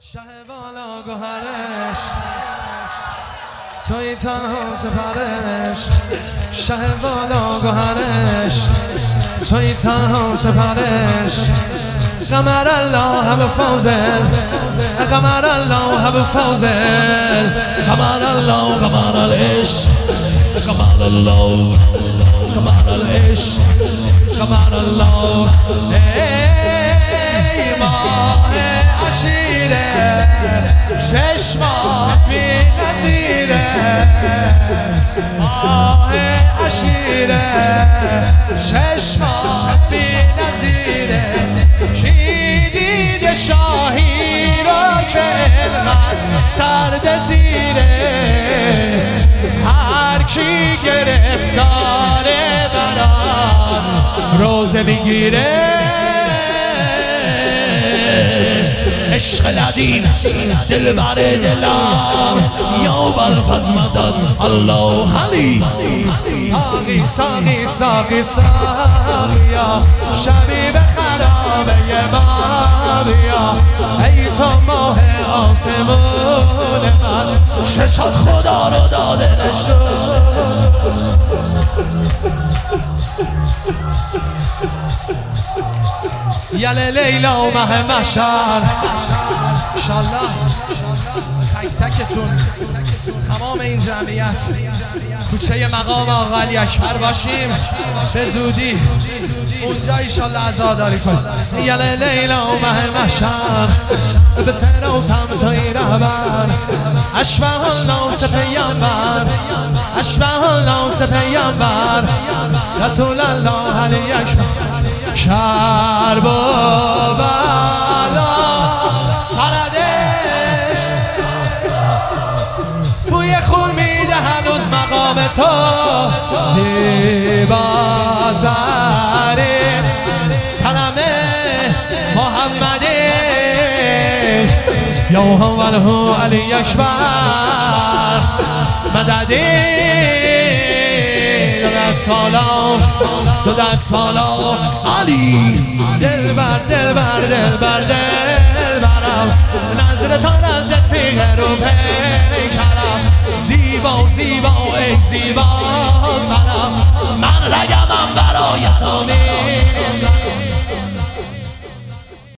شه بالا گوهرش توی تنها سپرش شه بالا گوهرش توی تنها سپرش قمر الله ابو فوزل قمر الله ابو فوزل قمر الله قمر العشق قمر الله قمر العشق قمر الله ای ماه عشیره چشمات بی نظیره ماه عشیره چشمات بی نظیره کی دیده شاهی را که اینقدر سرد زیره هر کی گرفتاره بران روزه میگیره عشق لدین دل بر دلم یا برف از مدد الله علی ساقی ساقی ساقی ساقیا شبی به خرابه ما بیا ای تو ماه آسمون من ششات خدا رو داده یله لیلا و مه مشهد انشالله تک تکتون تمام این جمعیت کوچه مقام آقا علی اکبر باشیم به زودی اونجا انشالله عزاداری کنیم یله لیلا و مه مشهد به سر و تمتایی رهبر اشبه الناس پیامبر اشبه الناس پیامبر رسول الله علی اکبر کرب و بلا سردش بوی خون میده هنوز مقام تو زیباترین سلام محمدی یا هو علی اکبر مددی دو دست بالا علی دل بر دل بر دل بر دل برم نظر تا رد تیغه رو پیکرم زیبا زیبا ای زیبا سرم من رگمم برای تو